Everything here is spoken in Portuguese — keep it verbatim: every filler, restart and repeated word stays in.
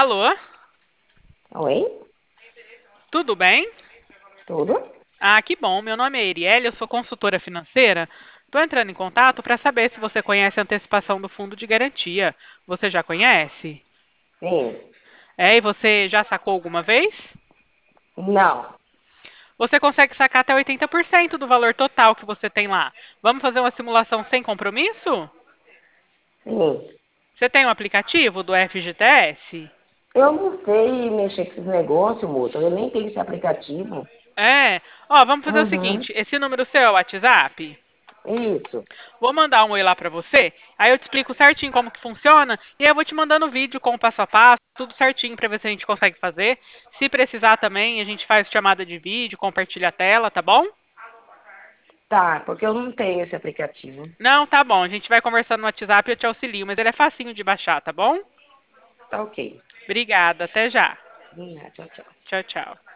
Alô, Oi? tudo bem? Tudo? Ah, que bom. Meu nome é Erielle, eu sou consultora financeira. Estou entrando em contato para saber se você conhece a antecipação do fundo de garantia. Você já conhece? Sim. É, e você já sacou alguma vez? Não. Você consegue sacar até oitenta por cento do valor total que você tem lá. Vamos fazer uma simulação sem compromisso? Sim. Você tem um aplicativo do F G T S? Eu não sei mexer com esses negócios, moça. Eu nem tenho esse aplicativo. É. Ó, vamos fazer o Uhum. seguinte: esse número seu é o WhatsApp? Isso. Vou mandar um oi lá pra você, aí eu te explico certinho como que funciona e aí eu vou te mandando vídeo com o passo a passo, tudo certinho pra ver se a gente consegue fazer. Se precisar também, a gente faz chamada de vídeo, compartilha a tela, tá bom? Tá, porque eu não tenho esse aplicativo. Não, tá bom. A gente vai conversando no WhatsApp e eu te auxilio, mas ele é facinho de baixar, tá bom? Tá ok. Obrigada, até já. Hum, Tchau, tchau. Tchau, tchau.